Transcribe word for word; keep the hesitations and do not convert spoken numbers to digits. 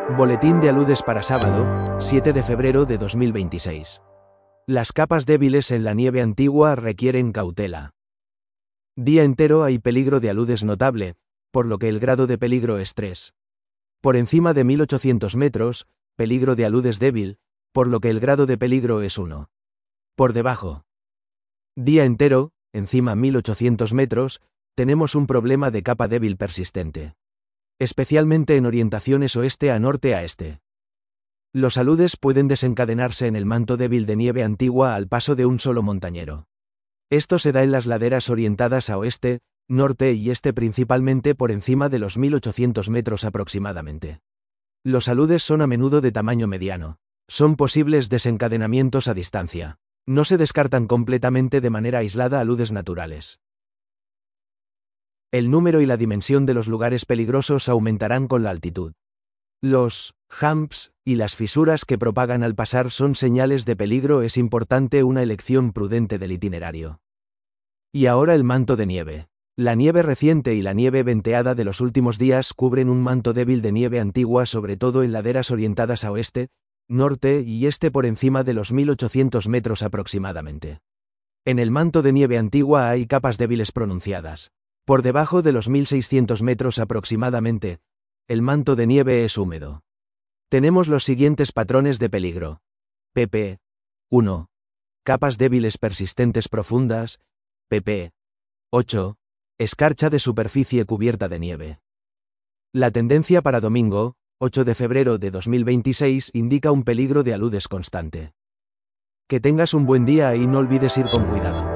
Boletín de aludes para sábado, siete de febrero de dos mil veintiséis. Las capas débiles en la nieve antigua requieren cautela. Día entero hay peligro de aludes notable, por lo que el grado de peligro es tres. Por encima de mil ochocientos metros, peligro de aludes débil, por lo que el grado de peligro es uno. Por debajo. Día entero, encima mil ochocientos metros, tenemos un problema de capa débil persistente. Especialmente en orientaciones oeste a norte a este. Los aludes pueden desencadenarse en el manto débil de nieve antigua al paso de un solo montañero. Esto se da en las laderas orientadas a oeste, norte y este principalmente por encima de los mil ochocientos metros aproximadamente. Los aludes son a menudo de tamaño mediano. Son posibles desencadenamientos a distancia. No se descartan completamente de manera aislada aludes naturales. El número y la dimensión de los lugares peligrosos aumentarán con la altitud. Los humps y las fisuras que propagan al pasar son señales de peligro. Es importante una elección prudente del itinerario. Y ahora el manto de nieve. La nieve reciente y la nieve venteada de los últimos días cubren un manto débil de nieve antigua, sobre todo en laderas orientadas a oeste, norte y este por encima de los mil ochocientos metros aproximadamente. En el manto de nieve antigua hay capas débiles pronunciadas. Por debajo de los mil seiscientos metros aproximadamente, el manto de nieve es húmedo. Tenemos los siguientes patrones de peligro. pp. uno. Capas débiles persistentes profundas. pp. ocho. Escarcha de superficie cubierta de nieve. La tendencia para domingo, ocho de febrero de dos mil veintiséis, indica un peligro de aludes constante. Que tengas un buen día y no olvides ir con cuidado.